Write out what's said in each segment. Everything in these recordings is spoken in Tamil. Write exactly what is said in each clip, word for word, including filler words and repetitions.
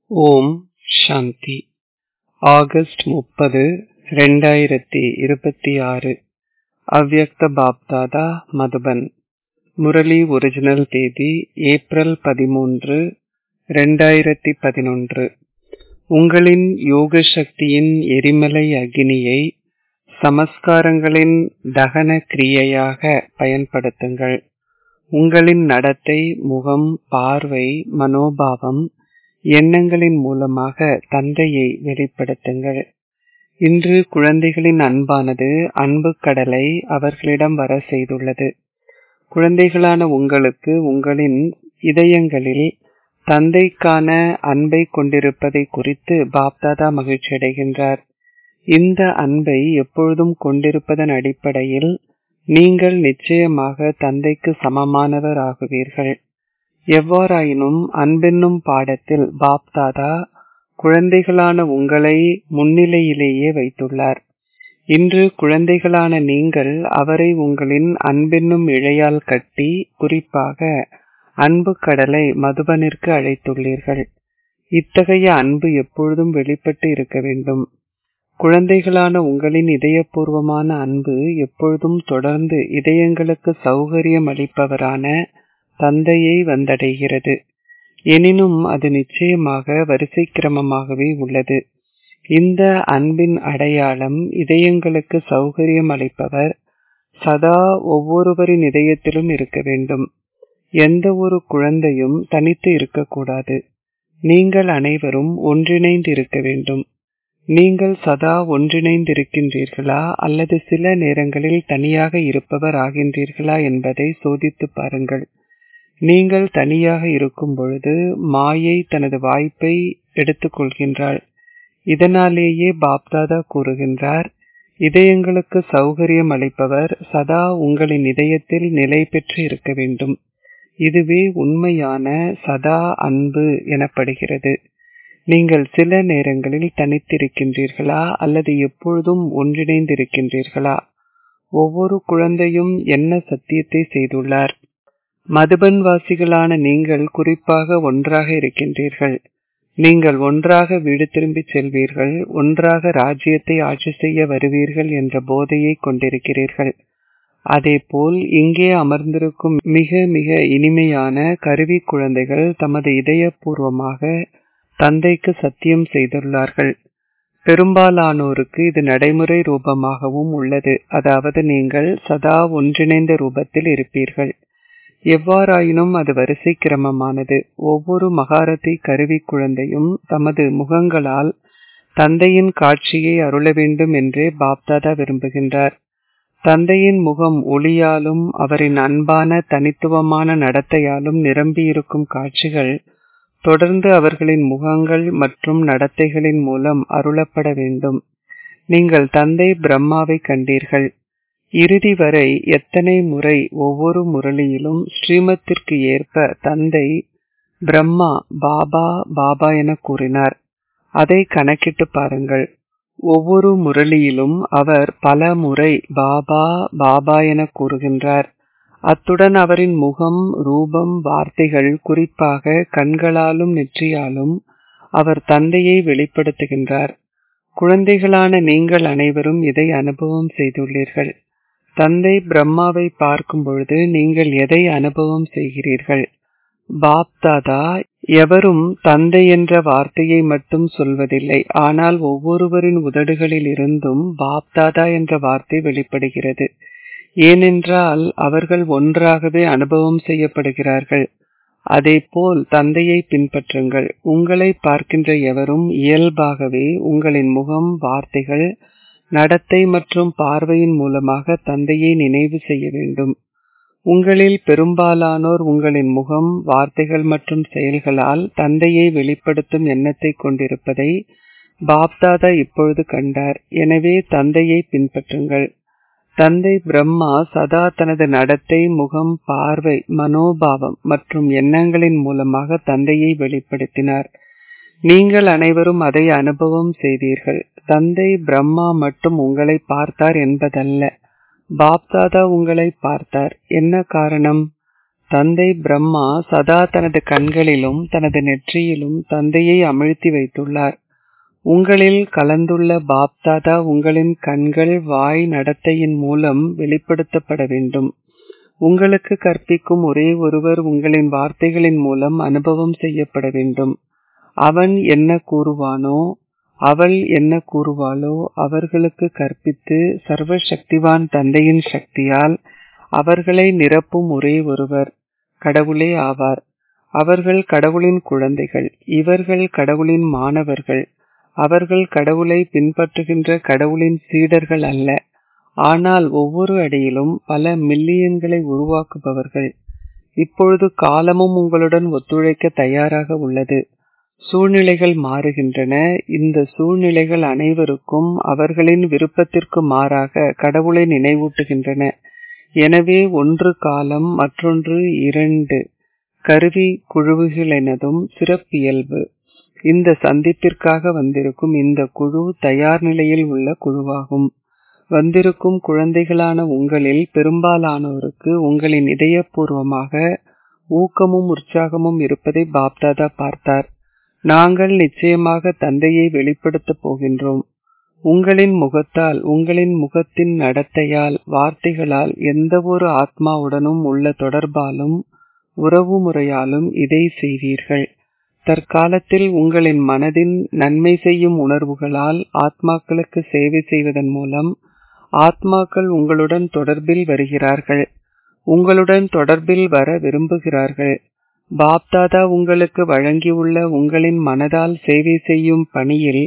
ஓம் சாந்தி. ஆகஸ்ட் முப்பது ரெண்டாயிரத்தி இருபத்தி ஆறு. அவ்யக்த பாப்தாதா மதுபன். முரளி ஒரிஜினல் தேதி ஏப்ரல் பதிமூன்று ரெண்டாயிரத்தி பதினொன்று. உங்களின் யோக சக்தியின் எரிமலை அக்னியை சமஸ்காரங்களின் தகன கிரியையாக பயன்படுத்துங்கள். உங்களின் நடத்தை, முகம், பார்வை, மனோபாவம், எண்ணங்களின் மூலமாக தந்தையை வெளிப்படுத்துங்கள். இன்று குழந்தைகளின் அன்பானது அன்பு கடலை அவர்களிடம் வர செய்துள்ளது. குழந்தைகளான உங்களுக்கு உங்களின் இதயங்களில் தந்தைக்கான அன்பை கொண்டிருப்பதை குறித்து பாப்தாதா மகிழ்ச்சி அடைகின்றார். இந்த அன்பை எப்பொழுதும் கொண்டிருப்பதன் அடிப்படையில் நீங்கள் நிச்சயமாக தந்தைக்கு சமமானவர் ஆகுவீர்கள். எவ்வாறாயினும் அன்பென்னும் பாடத்தில் பாப்தாதா குழந்தைகளான உங்களை முன்னிலையிலேயே வைத்துள்ளார். இன்று குழந்தைகளான நீங்கள் அவரை உங்களின் அன்பென்னும் இழையால் கட்டி குறிப்பாக அன்பு கடலை மதுபனிற்கு அழைத்துள்ளீர்கள். இத்தகைய அன்பு எப்பொழுதும் வெளிப்பட்டு இருக்க வேண்டும். குழந்தைகளான உங்களின் இதயபூர்வமான அன்பு எப்பொழுதும் தொடர்ந்து இதயங்களுக்கு சௌகரியம் அளிப்பவரான தந்தையை வந்தடைகிறது. எனினும் அது நிச்சயமாக வரிசை கிரமமாகவே உள்ளது. இந்த அன்பின் அடையாளம் இதயங்களுக்கு சௌகரியம் அளிப்பவர் சதா ஒவ்வொருவரின் இதயத்திலும் இருக்க வேண்டும். எந்த ஒரு குழந்தையும் தனித்து இருக்கக்கூடாது. நீங்கள் அனைவரும் ஒன்றிணைந்து இருக்க வேண்டும். நீங்கள் சதா ஒன்றிணைந்திருக்கின்றீர்களா அல்லது சில நேரங்களில் தனியாக இருப்பவர் ஆகின்றீர்களா என்பதை சோதித்து பாருங்கள். நீங்கள் தனியாக இருக்கும் பொழுது மாயை தனது வாய்ப்பை எடுத்துக்கொள்கின்றாள். இதனாலேயே பாப்தாதா கூறுகின்றார், இதயங்களுக்கு சௌகரியம் அளிப்பவர் சதா உங்களின் இதயத்தில் நிலை பெற்று இருக்க வேண்டும். இதுவே உண்மையான சதா அன்பு எனப்படுகிறது. நீங்கள் சில நேரங்களில் தனித்திருக்கின்றீர்களா அல்லது எப்பொழுதும் ஒன்றிணைந்திருக்கின்றீர்களா? ஒவ்வொரு குழந்தையும் என்ன சத்தியத்தை செய்துள்ளார்? மதுபன் வாசிகளான நீங்கள் குறிப்பாக ஒன்றாக இருக்கின்றீர்கள். நீங்கள் ஒன்றாக வீடு திரும்பி செல்வீர்கள், ஒன்றாக ராஜ்யத்தை ஆட்சி செய்ய வருவீர்கள் என்ற போதையை கொண்டிருக்கிறீர்கள். அதேபோல் இங்கே அமர்ந்திருக்கும் மிக மிக இனிமையான கருவி குழந்தைகள் தமது இதயபூர்வமாக தந்தைக்கு சத்தியம் செய்துள்ளார்கள். பெரும்பாலானோருக்கு இது நடைமுறை ரூபமாகவும் உள்ளது. அதாவது நீங்கள் சதா ஒன்றிணைந்த ரூபத்தில் இருப்பீர்கள். எவ்வாறாயினும் அது வரிசை கிரமமானது. ஒவ்வொரு மகாரதி கருவி குழந்தையும் தமது முகங்களால் தந்தையின் காட்சியை அருள வேண்டும் என்றே பாப்தாதா விரும்புகின்றார். தந்தையின் முகம் ஒளியாலும் அவரின் அன்பான தனித்துவமான நடத்தையாலும் நிரம்பியிருக்கும் காட்சிகள் தொடர்ந்து அவர்களின் முகங்கள் மற்றும் நடத்தைகளின் மூலம் அருளப்பட வேண்டும். நீங்கள் தந்தை பிரம்மாவை கண்டீர்கள். இறுதி வரை எத்தனை முறை ஒவ்வொரு முரளியிலும் ஸ்ரீமத்திற்கு ஏற்ப தந்தை பிரம்மா பாபா பாபா என கூறினார். அதை கணக்கிட்டு பாருங்கள். ஒவ்வொரு முரளியிலும் அவர் பல முறை பாபா பாபா என கூறுகின்றார். அத்துடன் அவரின் முகம், ரூபம், வார்த்தைகள், குறிப்பாக கண்களாலும் நெற்றியாலும் அவர் தந்தையை வெளிப்படுத்துகின்றார். குழந்தைகளான நீங்கள் அனைவரும் இதை அனுபவம் செய்துள்ளீர்கள். தந்தை பிரம்மாவை பார்க்கும் பொழுது நீங்கள் எதை அனுபவம் செய்கிறீர்கள்? பாப்தாதா எவரும் தந்தை என்ற வார்த்தையை மட்டும் சொல்வதில்லை. ஆனால் ஒவ்வொருவரின் உதடுகளில் இருந்தும் பாப்தாதா என்ற வார்த்தை வெளிப்படுகிறது. ஏனென்றால் அவர்கள் ஒன்றாகவே அனுபவம் செய்யப்படுகிறார்கள். அதேபோல் தந்தையை பின்பற்றுங்கள். உங்களை பார்க்கின்ற எவரும் இயல்பாகவே உங்களின் முகம், வார்த்தைகள், நடத்தை மற்றும் பார்வையின் மூலமாக தந்தையை நினைவு செய்ய வேண்டும். உங்களில் பெரும்பாலானோர் உங்களின் முகம், வார்த்தைகள் மற்றும் செயல்களால் தந்தையை வெளிப்படுத்தும் எண்ணத்தை கொண்டிருப்பதை பாப்தாதா இப்பொழுது கண்டார். எனவே தந்தையை பின்பற்றுங்கள். தந்தை பிரம்மா சதா தனது நடத்தை, முகம், பார்வை, மனோபாவம் மற்றும் எண்ணங்களின் மூலமாக தந்தையை வெளிப்படுத்தினார். நீங்கள் அனைவரும் அதை அனுபவம் செய்தீர்கள். தந்தை பிரம்மா மட்டும் உங்களை பார்த்தார் என்பதல்ல, பாப்தாதா உங்களை பார்த்தார். என்ன காரணம்? தந்தை பிரம்மா சதா தனது கண்களிலும் தனது நெற்றியிலும் தந்தையை அமிழ்த்தி வைத்துள்ளார். உங்களில் கலந்துள்ள பாப்தாதா உங்களின் கண்கள் வாய் நடத்தையின் மூலம் வெளிப்படுத்தப்பட வேண்டும். உங்களுக்கு கற்பிக்கும் ஒரே ஒருவர் உங்களின் வார்த்தைகளின் மூலம் அனுபவம் செய்யப்பட வேண்டும். அவன் என்ன கூறுவானோ அவள் என்ன கூறுவாளோ அவர்களுக்கு கற்பித்து சர்வ சக்திவான் தந்தையின் சக்தியால் அவர்களை நிரப்பும் ஒரே ஒருவர் கடவுளே ஆவார். அவர்கள் கடவுளின் குழந்தைகள். இவர்கள் கடவுளின் மாணவர்கள். அவர்கள் கடவுளை பின்பற்றுகின்ற கடவுளின் சீடர்கள் அல்ல, ஆனால் ஒவ்வொரு அடியிலும் பல மில்லியன்களை உருவாக்குபவர்கள். இப்பொழுது காலமும் உங்களுடன் ஒத்துழைக்க தயாராக உள்ளது. சூழ்நிலைகள் மாறுகின்றன. இந்த சூழ்நிலைகள் அனைவருக்கும் அவர்களின் விருப்பத்திற்கு மாறாக கடவுளை நினைவூட்டுகின்றன. எனவே ஒன்று காலம், மற்றொன்று இரண்டு கருவி குழுவுகளெனதும் சிறப்பியல்பு. இந்த சந்திப்பிற்காக வந்திருக்கும் இந்த குழு தயார் நிலையில் உள்ள குழுவாகும். வந்திருக்கும் குழந்தைகளான உங்களில் பெரும்பாலானோருக்கு உங்களின் இதயபூர்வமாக ஊக்கமும் உற்சாகமும் இருப்பதை பாப்தாதா பார்த்தார். நாங்கள் நிச்சயமாக தந்தையை வெளிப்படுத்தப் போகின்றோம். உங்களின் முகத்தால், உங்களின் முகத்தின் நடத்தையால், வார்த்தைகளால், எந்த ஒரு ஆத்மாவுடனும் உள்ள தொடர்பாலும் உறவு முறையாலும் இதை செய்வீர்கள். தற்காலத்தில் உங்களின் மனதின் நன்மை செய்யும் உணர்வுகளால் ஆத்மாக்களுக்கு சேவை செய்வதன் மூலம் ஆத்மாக்கள் உங்களுடன் தொடர்பில் வருகிறார்கள், உங்களுடன் தொடர்பில் வர விரும்புகிறார்கள். பாப்தாதா உங்களுக்கு வழங்கியுள்ள உங்களின் மனதால் சேவை செய்யும் பணியில்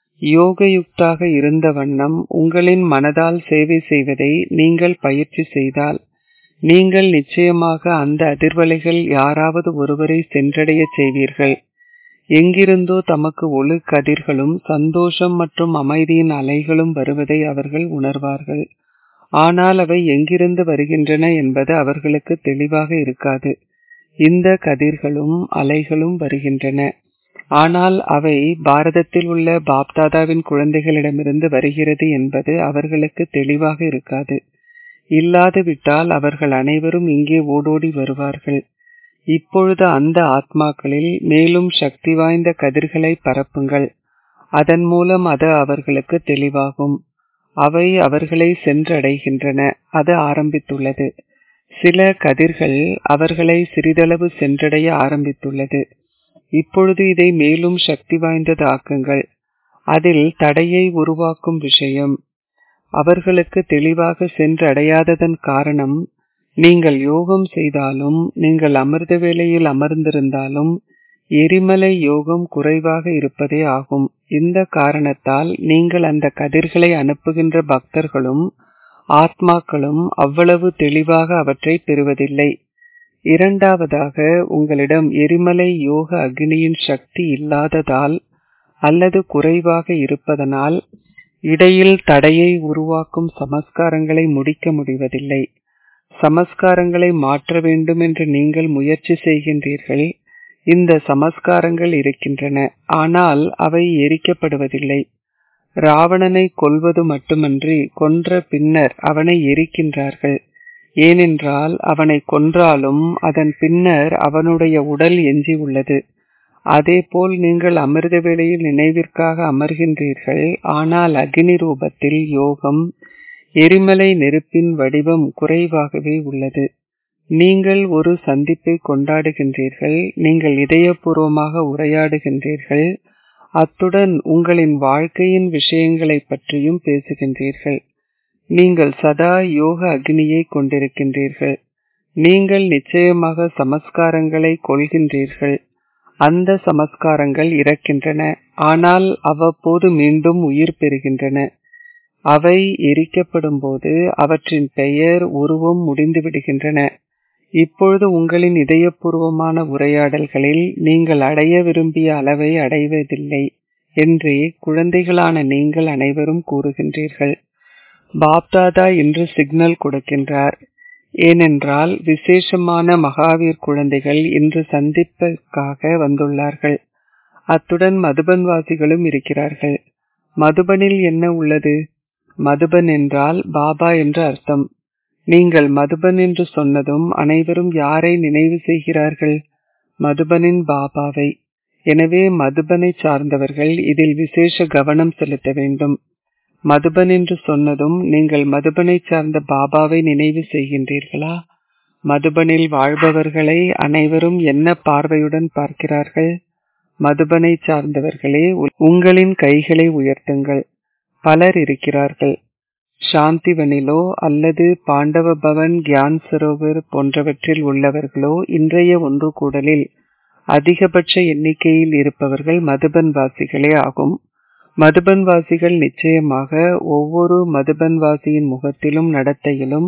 யோகயுக்தாக இருந்த வண்ணம் உங்களின் மனதால் சேவை செய்வதை நீங்கள் பயிற்சி செய்தால் நீங்கள் நிச்சயமாக அந்த அதிர்வலைகள் யாராவது ஒருவரை சென்றடைய செய்வீர்கள். எங்கிருந்தோ தமக்கு ஒளி கதிர்களும் சந்தோஷம் மற்றும் அமைதியின் அலைகளும் வருவதை அவர்கள் உணர்வார்கள். ஆனால் அவை எங்கிருந்து வருகின்றன என்பது அவர்களுக்கு தெளிவாக இருக்காது. இந்த கதிர்களும் அலைகளும் வருகின்றன, ஆனால் அவை பாரதத்தில் உள்ள பாப்தாதாவின் குழந்தைகளிடமிருந்து வருகிறது என்பது அவர்களுக்கு தெளிவாக இருக்காது. இல்லாது விட்டால் அவர்கள் அனைவரும் இங்கே ஓடோடி வருவார்கள். இப்பொழுது அந்த ஆத்மாக்களில் மேலும் சக்தி வாய்ந்த கதிர்களை பரப்புங்கள். அதன் மூலம் அது அவர்களுக்கு தெளிவாகும். அவை அவர்களை சென்றடைகின்றன. அது ஆரம்பித்துள்ளது. சில கதிர்கள் அவர்களை சிறிதளவு சென்றடைய ஆரம்பித்துள்ளது. இப்பொழுது இதை மேலும் சக்தி வாய்ந்தது ஆக்குங்கள். அதில் தடையை உருவாக்கும் விஷயம் அவர்களுக்கு தெளிவாக சென்று அடையாததன் காரணம், நீங்கள் யோகம் செய்தாலும், நீங்கள் அமிர்த வேளையில் அமர்ந்திருந்தாலும் எரிமலை யோகம் குறைவாக இருப்பதே ஆகும். இந்த காரணத்தால் நீங்கள் அந்த கதிர்களை அனுப்புகின்ற பக்தர்களும் ஆத்மாக்களும் அவ்வளவு தெளிவாக அவற்றை பெறுவதில்லை. இரண்டாவதாக, உங்களிடம் எரிமலை யோக அக்னியின் சக்தி இல்லாததால் அல்லது குறைவாக இருப்பதனால் இடையில் தடையை உருவாக்கும் சமஸ்காரங்களை முடிக்க முடிவதில்லை. சமஸ்காரங்களை மாற்ற வேண்டும் என்று நீங்கள் முயற்சி செய்கின்றீர்கள். இந்த சமஸ்காரங்கள் இருக்கின்றன, ஆனால் அவை எரிக்கப்படுவதில்லை. ராவணனை கொல்வது மட்டுமன்றி கொன்ற பின்னர் அவனை எரிக்கின்றார்கள். ஏனென்றால் அவனை கொன்றாலும் அதன் பின்னர் அவனுடைய உடல் எஞ்சி உள்ளது. அதேபோல் நீங்கள் அமிர்த வேளையில் நினைவிற்காக அமர்கின்றீர்கள், ஆனால் அக்னி ரூபத்தில் யோகம் எரிமலை நெருப்பின் வடிவம் குறைவாகவே உள்ளது. நீங்கள் ஒரு சந்திப்பை கொண்டாடுகின்றீர்கள், நீங்கள் இதயபூர்வமாக உரையாடுகின்றீர்கள், அத்துடன் உங்களின் வாழ்க்கையின் விஷயங்களை பற்றியும் பேசுகின்றீர்கள். நீங்கள் சதா யோக அக்னியை கொண்டிருக்கின்றீர்கள். நீங்கள் நிச்சயமாக சமஸ்காரங்களை கொள்கின்றீர்கள். அந்த சமஸ்காரங்கள் இறக்கின்றன, ஆனால் அவ்வப்போது மீண்டும் உயிர் பெறுகின்றன. அவை எரிக்கப்படும் போது அவற்றின் பெயர் உருவம் முடிந்து விடுகின்றன. இப்பொழுது உங்களின் இதயபூர்வமான உரையாடல்களில் நீங்கள் அடைய விரும்பிய அளவை அடைவதில்லை என்றே குழந்தைகளான நீங்கள் அனைவரும் கூறுகின்றீர்கள். பாப்தாதா இன்று சிக்னல் கொடுக்கின்றார். ஏனென்றால் விசேஷமான மகாவீர் குழந்தைகள் இன்று சந்திப்புக்காக வந்துள்ளார்கள். அத்துடன் மதுபன் வாசிகளும் இருக்கிறார்கள். மதுபனில் என்ன உள்ளது? மதுபன் என்றால் பாபா என்று அர்த்தம். நீங்கள் மதுபன் என்று சொன்னதும் அனைவரும் யாரை நினைவு செய்கிறார்கள்? மதுபனின் பாபாவை. எனவே மதுபனை சார்ந்தவர்கள் இதில் விசேஷ கவனம் செலுத்த வேண்டும். மதுபன் என்று சொன்னதும் நீங்கள் மதுபனை சார்ந்த பாபாவை நினைவு செய்கின்றீர்களா? மதுபனில் வாழ்பவர்களை அனைவரும் என்ன பார்வையுடன் பார்க்கிறார்கள்? மதுபனை சார்ந்தவர்களே, உங்களின் கைகளை உயர்த்துங்கள். பலர் இருக்கிறார்கள். சாந்திவனிலோ அல்லது பாண்டவ பவன், கியான் சரோவர் போன்றவற்றில் உள்ளவர்களோ இன்றைய ஒன்று கூடலில் அதிகபட்ச எண்ணிக்கையில் இருப்பவர்கள் மதுபன்வாசிகளே ஆகும். மதுபன்வாசிகள் நிச்சயமாக ஒவ்வொரு மதுபன்வாசியின் முகத்திலும் நடத்தையிலும்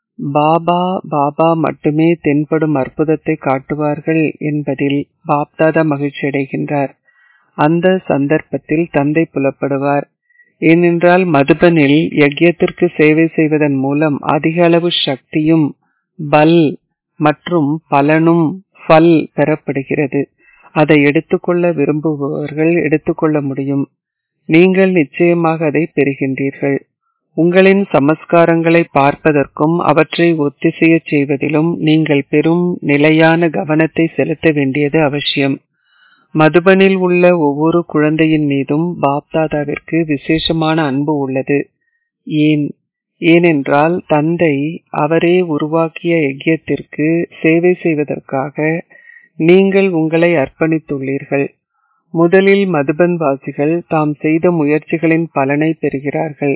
பாபா பாபா மட்டுமே தென்படும் அற்புதத்தை காட்டுவார்கள் என்பதில் பாப்தாதா மகிழ்ச்சி அடைகின்றார். அந்த சந்தர்ப்பத்தில் தந்தை புலப்படுவார். ஏனென்றால் மதுபனில் யக்யத்திற்கு சேவை செய்வதன் மூலம் அதிக அளவு சக்தியும் பல் மற்றும் பலனும் ஃபல் பெறப்படுகிறது. அதை எடுத்துக்கொள்ள விரும்புபவர்கள் எடுத்துக்கொள்ள முடியும். நீங்கள் நிச்சயமாக அதை பெறுகின்றீர்கள். உங்களின் சமஸ்காரங்களை பார்ப்பதற்கும் அவற்றை ஒத்திசைய செய்வதிலும் நீங்கள் பெரும் நிலையான கவனத்தை செலுத்த வேண்டியது அவசியம். மதுபனில் உள்ள ஒவ்வொரு குழந்தையின் மீதும் பாப்தாதாவிற்கு விசேஷமான அன்பு உள்ளது. ஏன்? ஏனென்றால் தந்தை அவரே உருவாக்கிய யக்யத்திற்கு சேவை செய்வதற்காக நீங்கள் உங்களை அர்ப்பணித்துள்ளீர்கள். முதலில் மதுபன்வாசிகள் தாம் செய்த முயற்சிகளின் பலனை பெறுகிறார்கள்.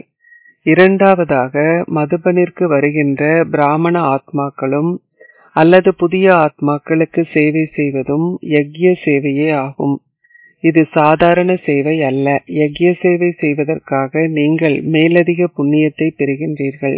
இரண்டாவதாக மதுபனிற்கு வருகின்ற பிராமண ஆத்மாக்களும் அல்லது புதிய ஆத்மாக்களுக்கு சேவை செய்வதும் யக்ய சேவையே ஆகும். இது சாதாரண சேவை அல்ல. யக்ய சேவை செய்வதற்காக நீங்கள் மேலதிக புண்ணியத்தை பெறுகின்றீர்கள்.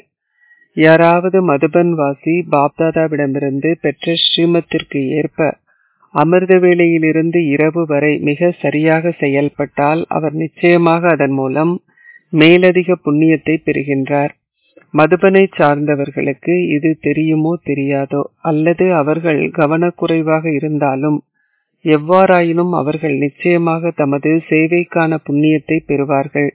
யாராவது மதுபன்வாசி பாப்தாதாவிடமிருந்து பெற்ற ஸ்ரீமத்திற்கு ஏற்ப அமிர்த வேளையிலிருந்து இரவு வரை மிக சரியாக செயல்பட்டால் அவர் நிச்சயமாக அதன் மூலம் மேலதிக புண்ணியத்தை பெறுகின்றார். மதுபனை சார்ந்தவர்களுக்கு இது தெரியுமோ தெரியாதோ, அல்லது அவர்கள் கவனக்குறைவாக இருந்தாலும் எவ்வாறாயினும் அவர்கள் நிச்சயமாக தமது சேவைக்கான புண்ணியத்தை பெறுவார்கள்.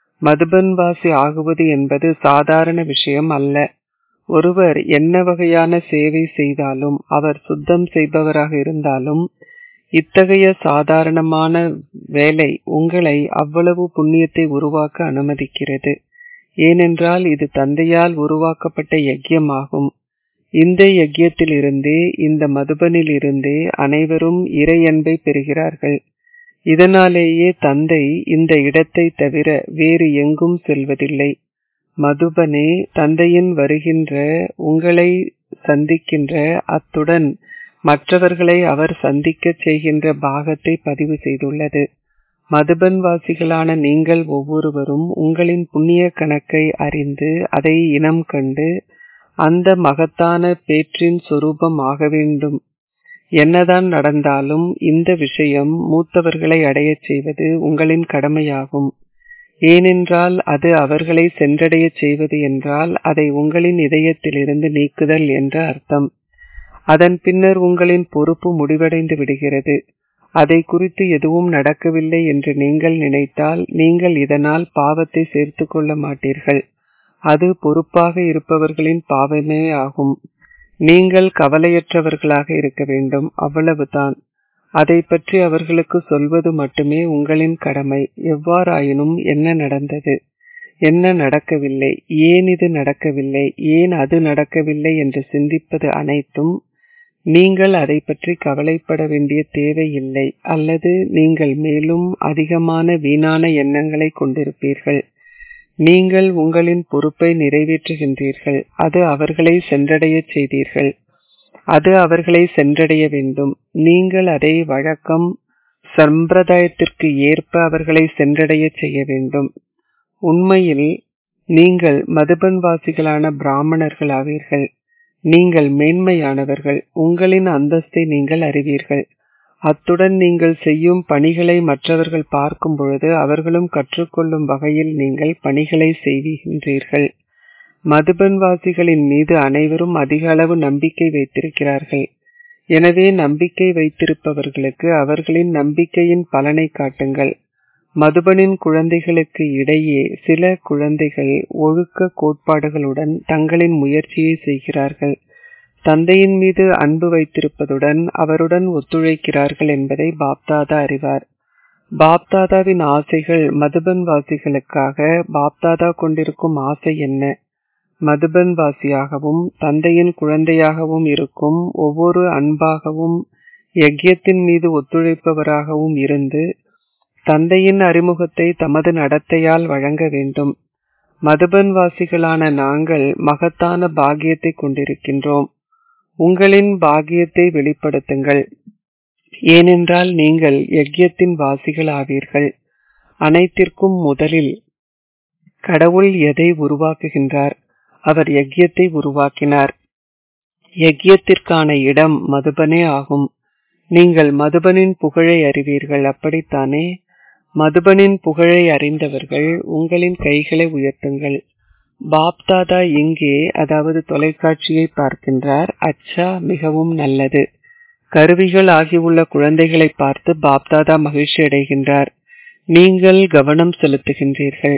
மதுபன்வாசி ஆகுவது என்பது சாதாரண விஷயம் அல்ல. ஒருவர் என்ன வகையான சேவை செய்தாலும், அவர் சுத்தம் செய்பவராக இருந்தாலும், இத்தகைய சாதாரணமான வேலை உங்களை அவ்வளவு புண்ணியத்தை உருவாக்க அனுமதிக்கிறது. ஏனென்றால் இது தந்தையால் உருவாக்கப்பட்ட யக்யமாகும். இந்த யக்யத்தில் இருந்தே, இந்த மதுபனில் இருந்தே அனைவரும் இறை அன்பை பெறுகிறார்கள். இதனாலேயே தந்தை இந்த இடத்தை தவிர வேறு எங்கும் செல்வதில்லை. மதுபனே தந்தையின் வருகின்ற உங்களை சந்திக்கின்ற, அத்துடன் மற்றவர்களை அவர் சந்திக்க செய்கின்ற பாகத்தை பதிவு செய்துள்ளது. மதுபன்வாசிகளான நீங்கள் ஒவ்வொருவரும் உங்களின் புண்ணிய கணக்கை அறிந்து அதை இனம் கண்டு அந்த மகத்தான பேற்றின் சொரூபம் ஆக வேண்டும். என்னதான் நடந்தாலும் இந்த விஷயம் மூத்தவர்களை அடையச் செய்வது உங்களின் கடமையாகும். ஏனென்றால் அது அவர்களை சென்றடைய செய்வது என்றால் அதை உங்களின் இதயத்திலிருந்து நீக்குதல் என்ற அர்த்தம். அதன் பின்னர் உங்களின் பொறுப்பு முடிவடைந்து விடுகிறது. அதை குறித்து எதுவும் நடக்கவில்லை என்று நீங்கள் நினைத்தால் நீங்கள் இதனால் பாவத்தை சேர்த்து கொள்ள மாட்டீர்கள். அது பொறுப்பாக இருப்பவர்களின் பாவமே ஆகும். நீங்கள் கவலையற்றவர்களாக இருக்க வேண்டும், அவ்வளவுதான். அதை பற்றி அவர்களுக்கு சொல்வது மட்டுமே உங்களின் கடமை. எவ்வாறாயினும் என்ன நடந்தது, என்ன நடக்கவில்லை, ஏன் இது நடக்கவில்லை, ஏன் அது நடக்கவில்லை என்று சிந்திப்பது அனைத்தும் நீங்கள் அதை பற்றி கவலைப்பட வேண்டிய தேவை இல்லை. அல்லது நீங்கள் மேலும் அதிகமான வீணான எண்ணங்களை கொண்டிருப்பீர்கள். நீங்கள் உங்களின் பொறுப்பை நிறைவேற்றுகின்றீர்கள். அது அவர்களை சென்றடைய செய்தீர்கள். அது அவர்களை சென்றடைய வேண்டும். நீங்கள் அதை வழக்கம் சம்பிரதாயத்திற்கு ஏற்ப அவர்களை சென்றடைய செய்ய வேண்டும். உண்மையில் நீங்கள் மதுபன்வாசிகளான பிராமணர்கள் ஆவீர்கள். நீங்கள் மேன்மையானவர்கள். உங்களின் அந்தஸ்தை நீங்கள் அறிவீர்கள். அத்துடன் நீங்கள் செய்யும் பணிகளை மற்றவர்கள் பார்க்கும் பொழுது அவர்களும் கற்றுக்கொள்ளும் வகையில் நீங்கள் பணிகளை செய்கின்றீர்கள். மதுபன்வாசிகளின் மீது அனைவரும் அதிக அளவு நம்பிக்கை வைத்திருக்கிறார்கள். எனவே நம்பிக்கை வைத்திருப்பவர்களுக்கு அவர்களின் நம்பிக்கையின் பலனை காட்டுங்கள். மதுபனின் குழந்தைகளுக்கு இடையே சில குழந்தைகள் ஒழுக்க கோட்பாடுகளுடன் தங்களின் முயற்சியை செய்கிறார்கள். தந்தையின் மீது அன்பு வைத்திருப்பதுடன் அவருடன் ஒத்துழைக்கிறார்கள் என்பதை பாப்தாதா அறிவார். பாப்தாதாவின் ஆசைகள் மதுபன் வாசிகளுக்காக பாப்தாதா கொண்டிருக்கும் ஆசை என்ன? மதுபன் வாசியாகவும் தந்தையின் குழந்தையாகவும் இருக்கும் ஒவ்வொரு அன்பாகவும் யக்யத்தின் மீது ஒத்துழைப்பவராகவும் இருந்து தந்தையின் அறிமுகத்தை தமது நடத்தையால் வழங்க வேண்டும். மதுபன் வாசிகளான நாங்கள் மகத்தான பாக்கியத்தை கொண்டிருக்கின்றோம். உங்களின் பாக்கியத்தை வெளிப்படுத்துங்கள். ஏனென்றால் நீங்கள் யக்யத்தின் வாசிகள் ஆவீர்கள். அனைத்திற்கும் முதலில் கடவுள் எதை உருவாக்குகின்றார்? அவர் யக்யத்தை உருவாக்கினார். யக்யத்திற்கான இடம் மதுபனே ஆகும். நீங்கள் மதுபனின் புகழை அறிவீர்கள், அப்படித்தானே? மதுபனின் புகழை அறிந்தவர்கள் உங்களின் கைகளை உயர்த்துங்கள். பாப்தாதா இங்கே, அதாவது தொலைக்காட்சியை பார்க்கின்றார். அச்சா, மிகவும் நல்லது. கருவிகள் ஆகியுள்ள குழந்தைகளை பார்த்து பாப்தாதா மகிழ்ச்சி அடைகின்றார். நீங்கள் கவனம் செலுத்துகின்றீர்கள்.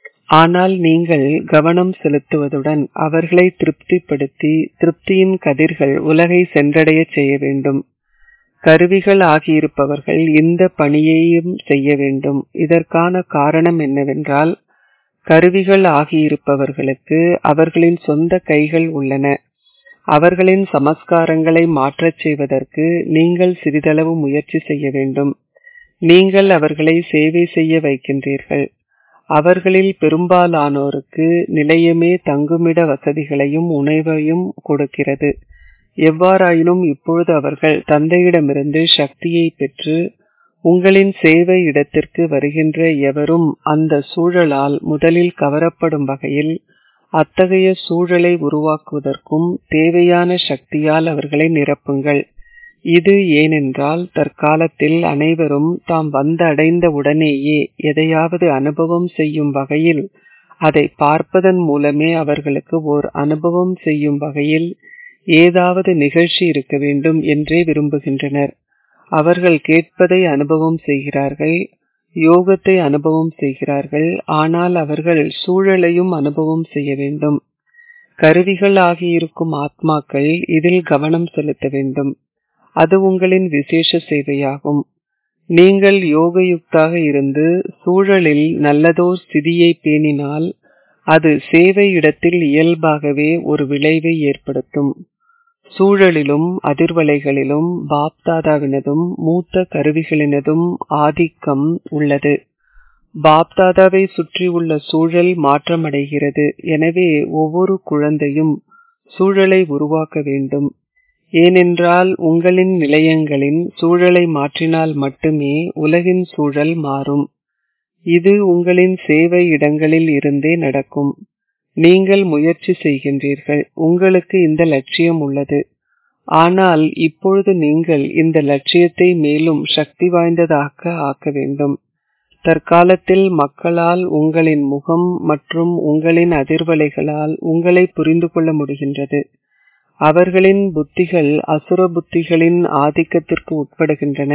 ஆனால் நீங்கள் கவனம் செலுத்துவதுடன் அவர்களை திருப்திப்படுத்தி திருப்தியின் கதிர்கள் உலகை சென்றடைய செய்ய வேண்டும். கருவிகள் ஆகியிருப்பவர்கள் இந்த பணியையும் செய்ய வேண்டும். இதற்கான காரணம் என்னவென்றால், கருவிகள் ஆகியிருப்பவர்களுக்கு அவர்களின் சொந்த கைகள் உள்ளன. அவர்களின் சமஸ்காரங்களை மாற்றச் செய்வதற்கு நீங்கள் சிறிதளவு முயற்சி செய்ய வேண்டும். நீங்கள் அவர்களை சேவை செய்ய வைக்கின்றீர்கள். அவர்களில் பெரும்பாலானோருக்கு நிலையமே தங்குமிட வசதிகளையும் உணவையும் கொடுக்கிறது. எவ்வாறாயினும் இப்பொழுது அவர்கள் தந்தையிடமிருந்து சக்தியை பெற்று உங்களின் சேவை இடத்திற்கு வருகின்ற எவரும் அந்த சூழலால் முதலில் கவரப்படும் வகையில் அத்தகைய சூழலை உருவாக்குவதற்கும் தேவையான சக்தியால் அவர்களை நிரப்புங்கள். இது ஏனென்றால் தற்காலத்தில் அனைவரும் தாம் வந்து அடைந்த உடனேயே எதையாவது அனுபவம் செய்யும் வகையில், அதை பார்ப்பதன் மூலமே அவர்களுக்கு ஓர் அனுபவம் செய்யும் வகையில் ஏதாவது நிகழ்ச்சி இருக்க வேண்டும் என்றே விரும்புகின்றனர். அவர்கள் கேட்பதை அனுபவம் செய்கிறார்கள், யோகத்தை அனுபவம் செய்கிறார்கள். ஆனால் அவர்கள் சூழலையும் அனுபவம் செய்ய வேண்டும். கருவிகள் ஆகியிருக்கும் ஆத்மாக்கள் இதில் கவனம் செலுத்த வேண்டும். அது உங்களின் விசேஷ சேவையாகும். நீங்கள் யோகயுக்தாக இருந்து சூழலில் நல்லதோர் ஸ்திதியை பேணினால் அது சேவை இடத்தில் இயல்பாகவே ஒரு விளைவை ஏற்படுத்தும். சூழலிலும் அதிர்வலைகளிலும் பாப்தாதாவினதும் மூத்த கருவிகளினதும் ஆதிக்கம் உள்ளது. பாப்தாதாவை சுற்றி உள்ள சூழல் மாற்றமடைகிறது. எனவே ஒவ்வொரு குழந்தையும் சூழலை உருவாக்க வேண்டும். ஏனென்றால் உங்களின் நிலையங்களின் சூழலை மாற்றினால் மட்டுமே உலகின் சூழல் மாறும். இது உங்களின் சேவை இடங்களில் இருந்தே நடக்கும். நீங்கள் முயற்சி செய்கின்றீர்கள். உங்களுக்கு இந்த லட்சியம் உள்ளது. ஆனால் இப்பொழுது நீங்கள் இந்த லட்சியத்தை மேலும் சக்தி வாய்ந்ததாக்க ஆக்க வேண்டும். தற்காலத்தில் மக்களால் உங்களின் முகம் மற்றும் உங்களின் அதிர்வலைகளால் உங்களை புரிந்து கொள்ள முடிகின்றது. அவர்களின் புத்திகள் அசுர புத்திகளின் ஆதிக்கத்திற்கு உட்படுகின்றன.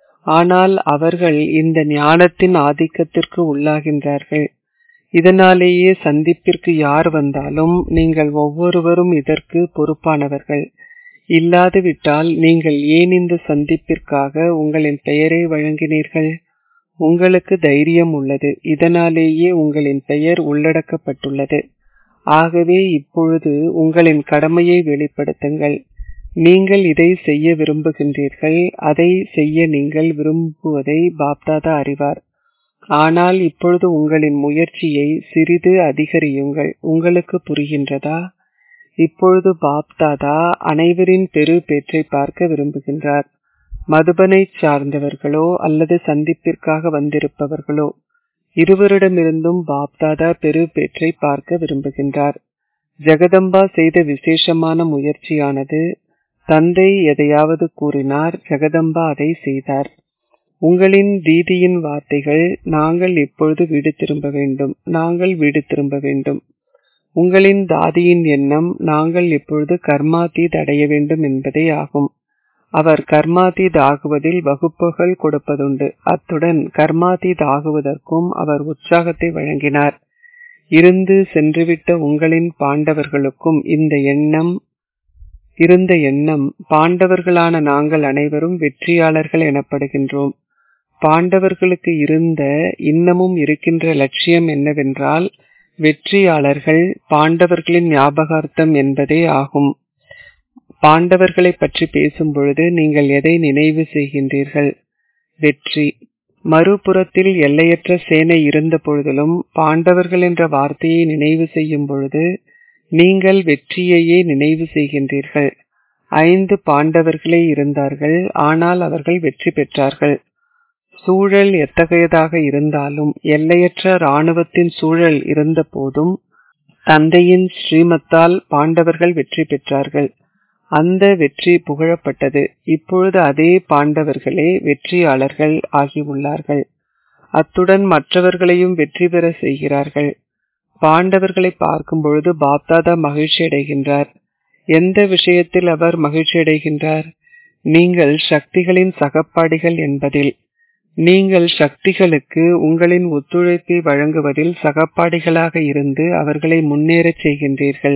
ஆனால் அவர்கள் இந்த ஞானத்தின் ஆதிக்கத்திற்கு உள்ளாகின்றார்கள். இதனாலேயே சந்திப்பிற்கு யார் வந்தாலும் நீங்கள் ஒவ்வொருவரும் இதற்கு பொறுப்பானவர்கள். இல்லாது விட்டால் நீங்கள் ஏன் இந்த சந்திப்பிற்காக உங்களின் பெயரை வழங்கினீர்கள்? உங்களுக்கு தைரியம் உள்ளது. இதனாலேயே உங்களின் பெயர் உள்ளடக்கப்பட்டுள்ளது. ஆகவே இப்பொழுது உங்களின் கடமையை வெளிப்படுத்துங்கள். நீங்கள் இதை செய்ய விரும்புகின்றீர்கள். அதை செய்ய நீங்கள் விரும்புவதை பாப்தாதா அறிவார். ஆனால் இப்பொழுது உங்களின் முயற்சியை சிறிது அதிகரியுங்கள். உங்களுக்கு புரிகின்றதா? இப்பொழுது பாப்தாதா அனைவரின் பெரு பேற்றை பார்க்க விரும்புகின்றார். மதுபனை சார்ந்தவர்களோ அல்லது சந்திப்பிற்காக வந்திருப்பவர்களோ இருவரிடமிருந்தும் பாப்தாதா பெரு பேற்றை பார்க்க விரும்புகின்றார். ஜெகதம்பா செய்த விசேஷமான முயற்சியானது, தந்தை எதையாவது கூறினார், ஜெகதம்பா அதை செய்தார். உங்களின் தீதியின் வார்த்தைகள், நாங்கள் இப்பொழுது வீடு திரும்ப வேண்டும், நாங்கள் வீடு திரும்ப வேண்டும். உங்களின் தாதியின் எண்ணம், நாங்கள் இப்பொழுது கர்மாதீத் அடைய வேண்டும் என்பதே ஆகும். அவர் கர்மாதீத் ஆகுவதில் வகுப்புகள் கொடுப்பதுண்டு. அத்துடன் கர்மாதீத் ஆகுவதற்கும் அவர் உற்சாகத்தை வழங்கினார். இருந்து சென்றுவிட்ட உங்களின் பாண்டவர்களுக்கும் இந்த எண்ணம் இருந்த எண்ணம், பாண்டவர்களான நாங்கள் அனைவரும் வெற்றியாளர்கள் எனப்படுகின்றோம். பாண்டவர்களுக்கு இருந்த இன்னமும் இருக்கின்ற லட்சியம் என்னவென்றால் வெற்றியாளர்கள் பாண்டவர்களின் ஞாபகார்த்தம் என்பதே ஆகும். பாண்டவர்களை பற்றி பேசும் பொழுது நீங்கள் எதை நினைவு செய்கின்றீர்கள்? வெற்றி. மறுபுறத்தில் எல்லையற்ற சேனை இருந்த பொழுதிலும் பாண்டவர்கள் என்ற வார்த்தையை நினைவு செய்யும் பொழுது நீங்கள் வெற்றியையே நினைவு செய்கின்றீர்கள். ஐந்து பாண்டவர்களே இருந்தார்கள், ஆனால் அவர்கள் வெற்றி பெற்றார்கள். சூழல் எத்தகையதாக இருந்தாலும், எல்லையற்ற இராணுவத்தின் சூழல் இருந்த போதும் தந்தையின் ஸ்ரீமத்தால் பாண்டவர்கள் வெற்றி பெற்றார்கள். அந்த வெற்றி புகழப்பட்டது. இப்பொழுது அதே பாண்டவர்களே வெற்றியாளர்கள் ஆகியுள்ளார்கள். அத்துடன் மற்றவர்களையும் வெற்றி பெற செய்கிறார்கள். பாண்டவர்களை பார்க்கும் பொழுது பாப்தாதா மகிழ்ச்சி அடைகின்றார். எந்த விஷயத்தில் அவர் மகிழ்ச்சி அடைகின்றார்? நீங்கள் சக்திகளின் சகப்பாடிகள் என்பதில். நீங்கள் சக்திகளுக்கு உங்களின் ஒத்துழைப்பை வழங்குவதில் சகப்பாடிகளாக இருந்து அவர்களை முன்னேறச் செய்கின்றீர்கள்.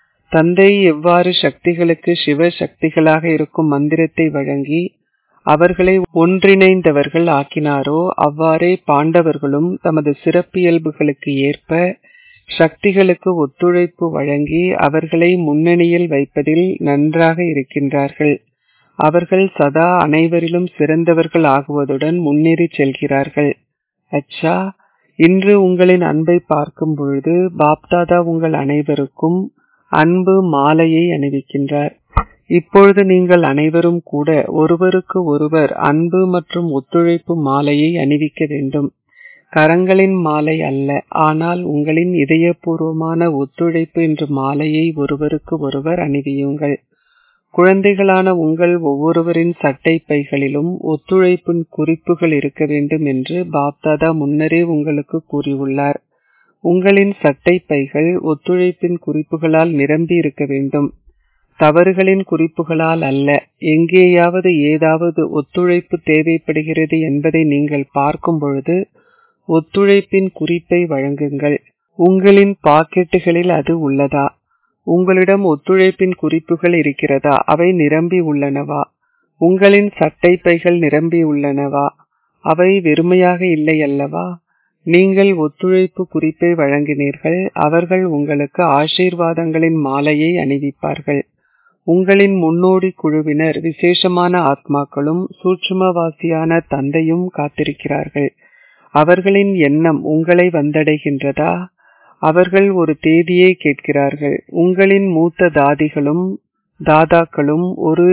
தந்தை எவ்வாறு சக்திகளுக்கு சிவ சக்திகளாக இருக்கும் மந்திரத்தை வழங்கி அவர்களை ஒன்றிணைந்தவர்கள் ஆக்கினாரோ, அவ்வாறே பாண்டவர்களும் தமது சிறப்பியல்புகளுக்கு ஏற்ப சக்திகளுக்கு ஒத்துழைப்பு வழங்கி அவர்களை முன்னணியில் வைப்பதில் நன்றாக இருக்கின்றார்கள். அவர்கள் சதா அனைவரிலும் சிறந்தவர்கள் ஆகுவதுடன் முன்னேறி செல்கிறார்கள். அச்சா, இன்று உங்களின் அன்பை பார்க்கும் பொழுது பாப்தாதா உங்கள் அனைவருக்கும் அன்பு மாலையை அணிவிக்கின்றார். இப்பொழுது நீங்கள் அனைவரும் கூட ஒருவருக்கு ஒருவர் அன்பு மற்றும் ஒத்துழைப்பு மாலையை அணிவிக்க வேண்டும். கரங்களின் மாலை அல்ல, ஆனால் உங்களின் இதயபூர்வமான ஒத்துழைப்பு என்ற மாலையை ஒருவருக்கு ஒருவர் அணிவியுங்கள். குழந்தைகளான உங்கள் ஒவ்வொருவரின் சட்டை பைகளிலும் ஒத்துழைப்பின் குறிப்புகள் இருக்க வேண்டும் என்று பாப்தாதா முன்னரே உங்களுக்கு கூறியுள்ளார். உங்களின் சட்டை பைகள் ஒத்துழைப்பின் குறிப்புகளால் நிரம்பி இருக்க வேண்டும், தவறுகளின் குறிப்புகளால் அல்ல. எங்கேயாவது ஏதாவது ஒத்துழைப்பு தேவைப்படுகிறது என்பதை நீங்கள் பார்க்கும் பொழுது ஒத்துழைப்பின் குறிப்பை வழங்குங்கள். உங்களின் பாக்கெட்டுகளில் அது உள்ளதா? உங்களிடம் ஒத்துழைப்பின் குறிப்புகள் இருக்கிறதா? அவை நிரம்பி உள்ளனவா? உங்களின் சட்டை பைகள் நிரம்பி உள்ளனவா? அவை வெறுமையாக இல்லை அல்லவா? நீங்கள் ஒத்துழைப்பு குறிப்பை வழங்கினீர்கள். அவர்கள் உங்களுக்கு ஆசீர்வாதங்களின் மாலையை அணிவிப்பார்கள். உங்களின் முன்னோடி குழுவினர் விசேஷமான ஆத்மாக்களும் சூட்சுமவாசியான தந்தையும் காத்திருக்கிறார்கள். அவர்களின் எண்ணம் உங்களை வந்தடைகின்றதா? அவர்கள் ஒரு தேதியை கேட்கிறார்கள். உங்களின் மூத்த தாதிகளும் தாதாக்களும் ஒரு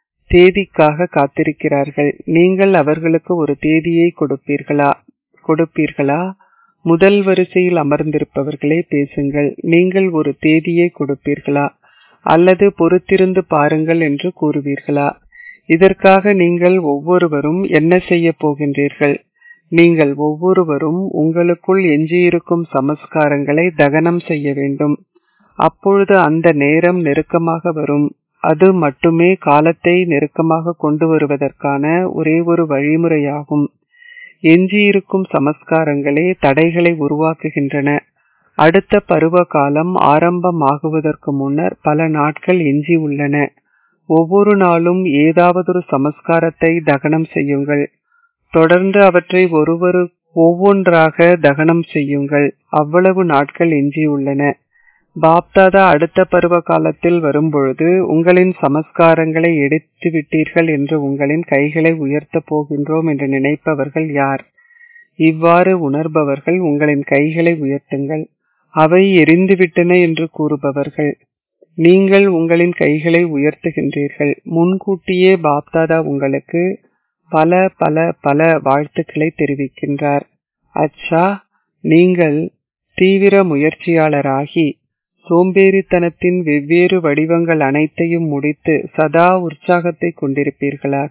தேதிக்காக காத்திருக்கிறார்கள். நீங்கள் அவர்களுக்கு ஒரு தேதியை கொடுப்பீர்களா கொடுப்பீர்களா முதல் வரிசையில் அமர்ந்திருப்பவர்களே பேசுங்கள். நீங்கள் ஒரு தேதியை கொடுப்பீர்களா அல்லது பொறுத்திருந்து பாருங்கள் என்று கூறுவீர்களா? இதற்காக நீங்கள் ஒவ்வொருவரும் என்ன செய்ய போகின்றீர்கள்? நீங்கள் ஒவ்வொருவரும் உங்களுக்குள் எஞ்சியிருக்கும் சமஸ்காரங்களை தகனம் செய்ய வேண்டும். அப்பொழுது அந்த நேரம் நெருக்கமாக வரும். அது மட்டுமே காலத்தை நெருக்கமாக கொண்டு வருவதற்கான ஒரே ஒரு வழிமுறையாகும். எஞ்சியிருக்கும் சமஸ்காரங்களே தடைகளை உருவாக்குகின்றன. அடுத்த பருவ காலம் ஆரம்பமாகுவதற்கு முன்னர் பல நாட்கள் எஞ்சி உள்ளன. ஒவ்வொரு நாளும் ஏதாவது ஒரு சமஸ்காரத்தை தகனம் செய்யுங்கள். தொடர்ந்து அவற்றை ஒருவரு ஒவ்வொன்றாக தகனம் செய்யுங்கள். அவ்வளவு நாட்கள் எஞ்சியுள்ளன. பாப்தாதா அடுத்த பருவ காலத்தில் வரும்பொழுது உங்களின் சமஸ்காரங்களை எடுத்து விட்டீர்கள் என்று உங்களின் கைகளை உயர்த்த போகின்றோம் என்று நினைப்பவர்கள் யார்? இவ்வாறு உணர்பவர்கள் உங்களின் கைகளை உயர்த்துங்கள். அவை எரிந்துவிட்டன என்று கூறுபவர்கள் நீங்கள் உங்களின் கைகளை உயர்த்துகின்றீர்கள். முன்கூட்டியே பாப்தாதா உங்களுக்கு பல பல பல வாழ்த்துக்களை தெரிவிக்கின்றார். அச்சா, நீங்கள் தீவிர முயற்சியாளராகி சோம்பேறித்தனத்தின் வெவ்வேறு வடிவங்கள் அனைத்தையும் முடித்து சதா உற்சாகத்தை கொண்டிருப்பீர்களாக.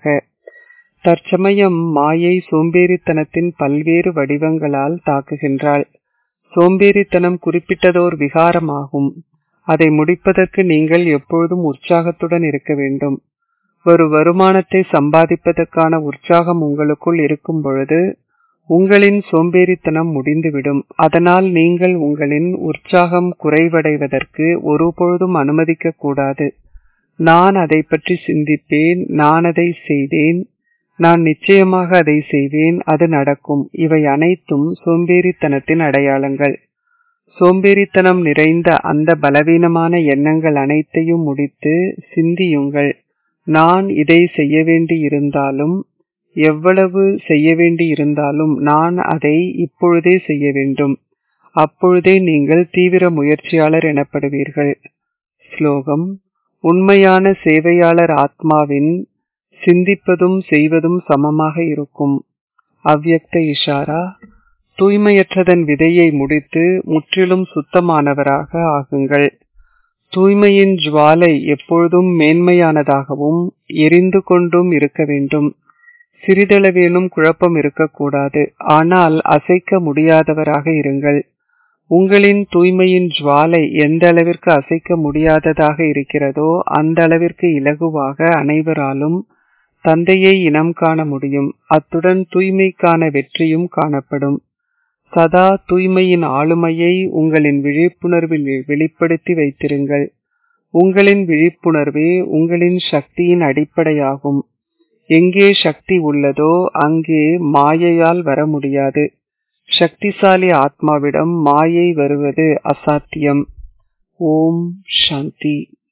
தற்சமயம் மாயை சோம்பேறித்தனத்தின் பல்வேறு வடிவங்களால் தாக்குகின்றாள். சோம்பேறித்தனம் குறிப்பிட்டதோர் விகாரமாகும். அதை முடிப்பதற்கு நீங்கள் எப்பொழுதும் உற்சாகத்துடன் இருக்க வேண்டும். ஒரு வருமானத்தை சம்பாதிப்பதற்கான உற்சாகம் உங்களுக்குள் இருக்கும் பொழுது உங்களின் சோம்பேறித்தனம் முடிந்துவிடும். அதனால் நீங்கள் உங்களின் உற்சாகம் குறைவடைவதற்கு ஒருபொழுதும் அனுமதிக்க கூடாது. நான் அதை பற்றி சிந்திப்பேன், நான் அதை செய்தேன், நான் நிச்சயமாக அதை செய்வேன், அது நடக்கும். இவை அனைத்தும் சோம்பேறித்தனத்தின் அடையாளங்கள். சோம்பேறித்தனம் நிறைந்த அந்த பலவீனமான எண்ணங்கள் அனைத்தையும் முடித்து சிந்தியுங்கள். நான் இதை செய்ய வேண்டி இருந்தாலும், எவ்வளவு செய்ய வேண்டி இருந்தாலும் நான் அதை இப்பொழுதே செய்ய வேண்டும். அப்பொழுதே நீங்கள் தீவிர முயற்சியாளர் எனப்படுவீர்கள். ஸ்லோகம்: உண்மையான சேவையாளர் ஆத்மாவின் சிந்திப்பதும் செய்வதும் சமமாக இருக்கும். அவ்யக்த இஷாரா: தூய்மையற்றதன் விதையை முடித்து முற்றிலும் சுத்தமானவராக ஆகுங்கள். தூய்மையின் ஜுவாலை எப்பொழுதும் மேன்மையானதாகவும் எரிந்து கொண்டும் இருக்க வேண்டும். சிறிதளவேனும் குழப்பம் இருக்கக்கூடாது. ஆனால் அசைக்க முடியாதவராக இருங்கள். உங்களின் தூய்மையின் ஜுவாலை எந்த அளவிற்கு அசைக்க முடியாததாக இருக்கிறதோ அந்த அளவிற்கு இலகுவாக அனைவராலும் தந்தையை இனம் காண முடியும். அத்துடன் தூய்மைக்கான வெற்றியும் காணப்படும். சதா தூய்மையின் ஆளுமையை உங்களின் விழிப்புணர்வில் வெளிப்படுத்தி வைத்திருங்கள். உங்களின் விழிப்புணர்வே உங்களின் சக்தியின் அடிப்படையாகும். எங்கே சக்தி உள்ளதோ அங்கே மாயையால் வர முடியாது. சக்திசாலி ஆத்மாவிடம் மாயை வருவது அசாத்தியம். ஓம் சாந்தி.